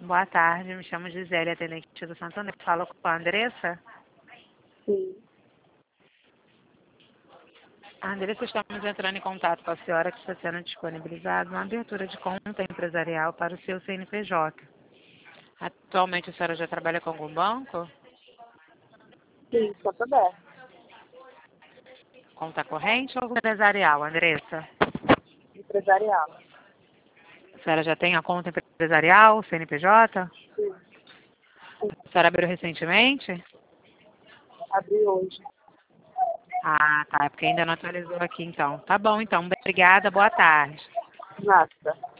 Boa tarde, me chamo Gisele, atendente do Santander. Falo com a Andressa. Sim. Andressa, estamos entrando em contato com a senhora que está sendo disponibilizada uma abertura de conta empresarial para o seu CNPJ. Atualmente a senhora já trabalha com algum banco? Sim, Santander. Conta corrente ou empresarial, Andressa? Empresarial. A senhora já tem a conta empresarial, CNPJ? Sim. A senhora abriu recentemente? Abri hoje. Ah, tá, é porque ainda não atualizou aqui então. Tá bom, então. Obrigada, boa tarde. Nada.